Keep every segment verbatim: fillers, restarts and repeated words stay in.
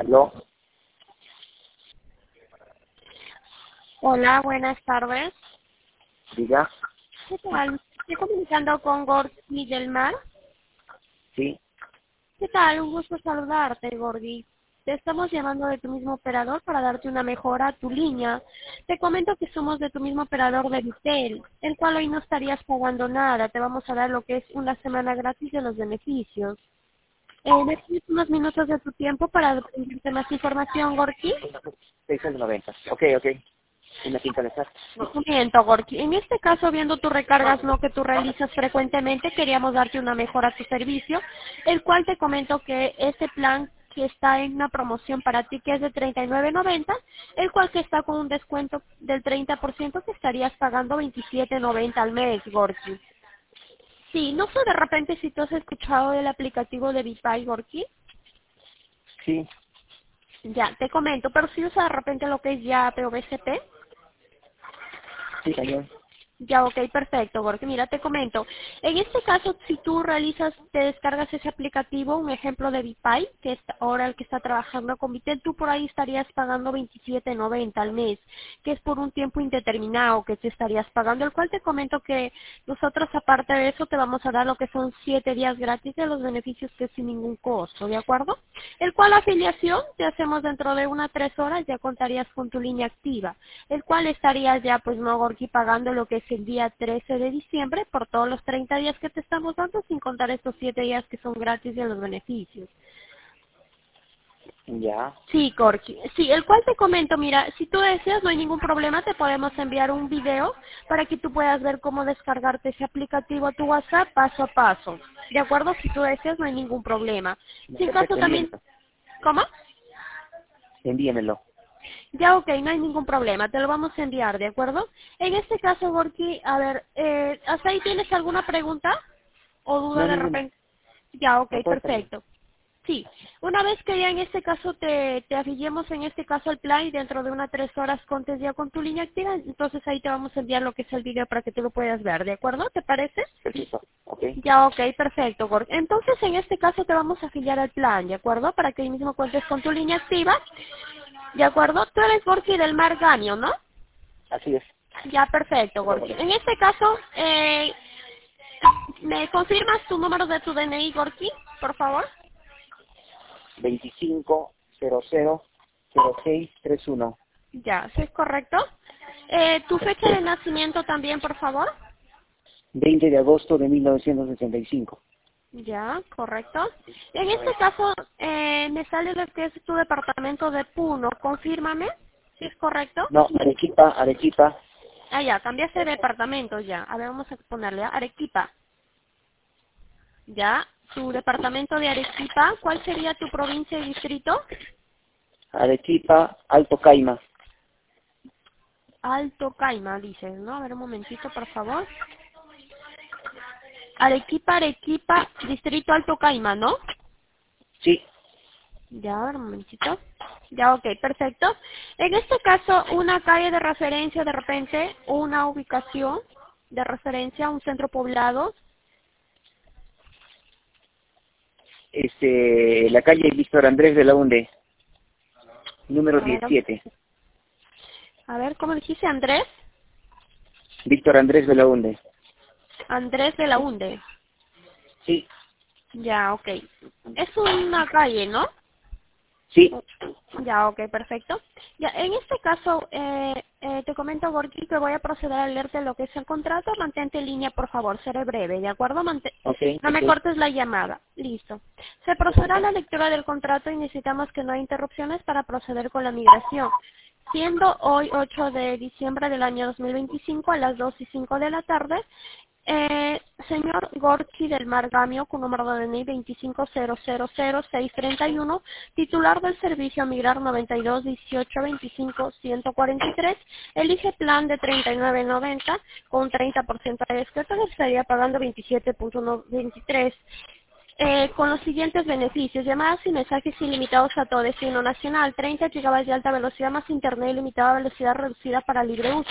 ¿Aló? Hola, buenas tardes. ¿Diga? ¿Qué tal? Estoy comunicando con Gordy del Mar. Sí. ¿Qué tal? Un gusto saludarte, Gordy. Te estamos llamando de tu mismo operador para darte una mejora a tu línea. Te comento que somos de tu mismo operador de Vitel, el cual hoy no estarías pagando nada. Te vamos a dar lo que es una semana gratis de los beneficios. Eh, ¿Necesitas unos minutos de tu tiempo para brindarte más información, Gordy? seiscientos noventa. Ok, ok. ¿Una cinta de esas? Miento, Gorky. En este caso, viendo tus recargas no que tú realizas frecuentemente, queríamos darte una mejora a tu servicio, el cual te comento que este plan que está en una promoción para ti que es de treinta y nueve noventa, el cual que está con un descuento del treinta por ciento que estarías pagando veintisiete noventa al mes, Gorky. Sí, no sé de repente si tú has escuchado del aplicativo de Vipay, Gorky. Sí. Ya, te comento, pero si usa de repente lo que es ya P O V C P. Sí, señor. Ya, ok, perfecto, porque mira, te comento. En este caso, si tú realizas, te descargas ese aplicativo, un ejemplo de Vipay, que es ahora el que está trabajando con Vitel, tú por ahí estarías pagando veintisiete noventa al mes, que es por un tiempo indeterminado que te estarías pagando, el cual te comento que nosotros, aparte de eso, te vamos a dar lo que son siete días gratis de los beneficios que es sin ningún costo, ¿de acuerdo? El cual la afiliación te hacemos dentro de unas tres horas, ya contarías con tu línea activa, el cual estarías ya, pues, no, Gorky, pagando lo que es el día trece de diciembre por todos los treinta días que te estamos dando, sin contar estos siete días que son gratis de los beneficios. Ya. Sí, Gorky. Sí, el cual te comento, mira, si tú deseas, no hay ningún problema, te podemos enviar un video para que tú puedas ver cómo descargarte ese aplicativo a tu WhatsApp paso a paso. ¿De acuerdo? Si tú deseas, no hay ningún problema. No, Si en caso perfecto, también... envíamelo. ¿Cómo? Envíamelo. Ya, ok, no hay ningún problema, te lo vamos a enviar, ¿de acuerdo? En este caso, Gorky, a ver, eh, ¿hasta ahí tienes alguna pregunta o duda No, de ninguna. repente? Ya, ok, No, todo está bien. perfecto. Sí, una vez que ya en este caso te, te afiliemos en este caso al plan y dentro de unas tres horas contes ya con tu línea activa, entonces ahí te vamos a enviar lo que es el video para que tú lo puedas ver, ¿de acuerdo? ¿Te parece? Perfecto. Ok. Ya, ok, perfecto, Gorky. Entonces en este caso te vamos a afiliar al plan, ¿de acuerdo? Para que ahí mismo cuentes con tu línea activa. ¿De acuerdo? Tú eres Gorky del Mar Gamio, ¿no? Así es. Ya, perfecto, Gorky. En este caso, eh, ¿me confirmas tu número de tu D N I, Gorky, por favor? veinticinco cero cero cero seis treinta y uno. Ya, ¿sí es correcto? Eh, ¿Tu fecha de nacimiento también, por favor? veinte de agosto de mil novecientos sesenta y cinco. Ya, correcto. En este caso, eh, me sale lo que es tu departamento de Puno. Confírmame, ¿sí es correcto? No, Arequipa, Arequipa. Ah, ya, cambiaste de departamento ya. A ver, vamos a ponerle ¿ah? Arequipa. Ya, tu departamento de Arequipa, ¿cuál sería tu provincia y distrito? Arequipa, Alto Caima. Alto Caima, dices, ¿no? A ver, un momentito, por favor. Arequipa, Arequipa, distrito Alto Caima, ¿no? Sí. Ya, a ver, un momentito. Ya, ok, perfecto. En este caso, una calle de referencia de repente, una ubicación de referencia, un centro poblado. Este, la calle Víctor Andrés de la Hunde, número A ver, diecisiete. a ver, ¿cómo dijiste? Andrés. Víctor Andrés de la Hunde. Andrés de la Hunde. Sí. Ya, ok. Es una calle, ¿no? Sí. Ya, ok, perfecto. Ya, en este caso, eh, eh, te comento, Gorky, que voy a proceder a leerte lo que es el contrato. Mantente en línea, por favor, seré breve, ¿de acuerdo? Mante- Ok, no me ok. cortes la llamada. Listo. Se procederá a la lectura del contrato y necesitamos que no haya interrupciones para proceder con la migración. Siendo hoy ocho de diciembre del año dos mil veinticinco a las dos y cinco de la tarde, eh, señor Gorky del Mar Gamio, con número de D N I veinticinco cero cero cero seis treinta y uno, titular del servicio a migrar noventa y dos dieciocho veinticinco ciento cuarenta y tres, elige plan de treinta y nueve noventa con treinta por ciento de descuento, que estaría pagando veintisiete veintitrés. Eh, con los siguientes beneficios: llamadas y mensajes ilimitados a todo destino nacional, treinta gigabytes de alta velocidad más internet ilimitada a velocidad reducida para libre uso,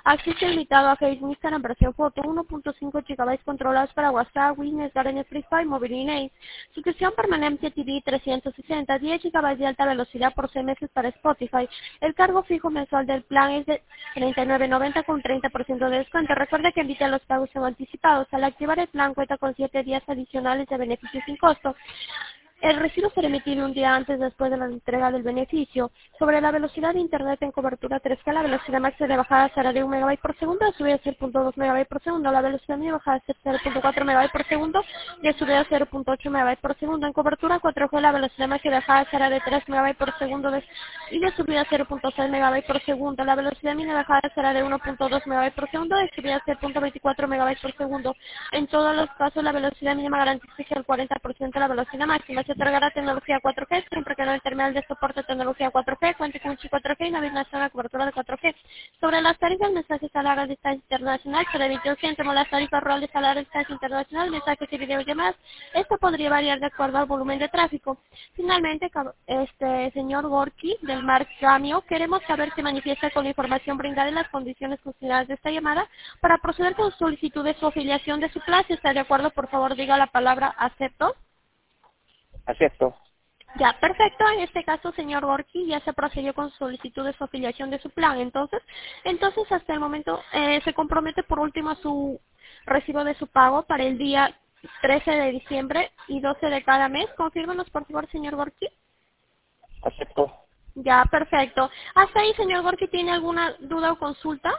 acceso limitado a Facebook, Instagram, versión foto, uno punto cinco gigabytes controlados para WhatsApp, Witness, Garden, Free Fire, Mobile Name. Suscripción permanente T V trescientos sesenta, diez gigabytes de alta velocidad por seis meses para Spotify. El cargo fijo mensual del plan es de treinta y nueve noventa con treinta por ciento de descuento. Recuerde que evite los pagos son anticipados. Al activar el plan cuenta con siete días adicionales de beneficio sin costo. El recibo será emitido un día antes después de la entrega del beneficio. Sobre la velocidad de Internet en cobertura tres G, la velocidad máxima de bajada será de un megabyte por segundo, de subida cero punto dos megabytes por segundo, la velocidad de bajada será cero punto cuatro megabytes por segundo, de subida cero punto ocho megabytes por segundo. En cobertura cuatro G, la velocidad máxima de bajada será de tres megabytes por segundo de, y de subida cero punto seis megabytes por segundo. La velocidad mínima de bajada será de uno punto dos megabytes por segundo, de subida cero punto veinticuatro megabytes por segundo. En todos los casos, la velocidad mínima garantiza el cuarenta por ciento de la velocidad máxima. Se otorgará tecnología cuatro G, siempre que no el terminal de soporte de tecnología cuatro G cuente con un chip cuatro G y navegación a cobertura de cuatro G. Sobre las tarifas, mensajes a larga distancia internacional, sobre veintidós céntimos las tarifas rurales a larga distancia internacional, mensajes y videollamadas. Esto podría variar de acuerdo al volumen de tráfico. Finalmente, este señor Gorky, del Mark Cameo, queremos saber si manifiesta con la información brindada en las condiciones consideradas de esta llamada para proceder con solicitud de su afiliación de su plan. Si está de acuerdo, por favor, diga la palabra acepto. Acepto. Ya, perfecto. En este caso, señor Gorky, ya se procedió con solicitud de su afiliación de su plan. Entonces, entonces hasta el momento eh, se compromete por último a su recibo de su pago para el día trece de diciembre y doce de cada mes. Confírmenos, por favor, señor Gorky. Acepto. Ya, perfecto. Hasta ahí, señor Gorky, ¿tiene alguna duda o consulta?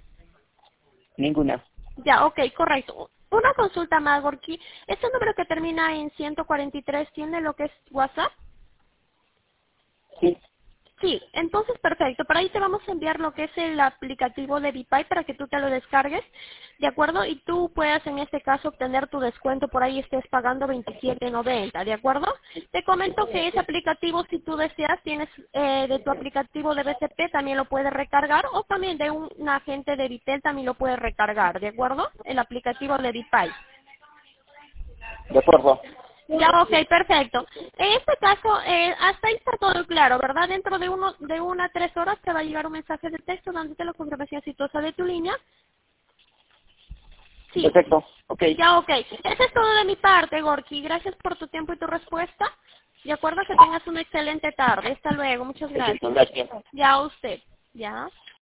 Ninguna. Ya, ok, correcto. Una consulta más, Gorky. ¿Este número que termina en ciento cuarenta y tres tiene lo que es WhatsApp? Sí. Sí, entonces perfecto. Por ahí te vamos a enviar lo que es el aplicativo de VPay para que tú te lo descargues, ¿de acuerdo? Y tú puedas en este caso obtener tu descuento, por ahí estés pagando veintisiete noventa, ¿de acuerdo? Te comento que ese aplicativo, si tú deseas, tienes eh, de tu aplicativo de B C P, también lo puedes recargar, o también de un, un agente de Vitel también lo puedes recargar, ¿de acuerdo? El aplicativo de VPay. De acuerdo. Ya, ok, perfecto. En este caso, eh, hasta ahí está todo claro, ¿verdad? Dentro de uno de una a tres horas te va a llegar un mensaje de texto dándote la confirmación exitosa de tu línea. Sí. Perfecto. Ok. Ya, ok. Eso es todo de mi parte, Gorky. Gracias por tu tiempo y tu respuesta. De acuerdo, que tengas una excelente tarde. Hasta luego. Muchas gracias. Perfecto, gracias. Ya, usted. Ya.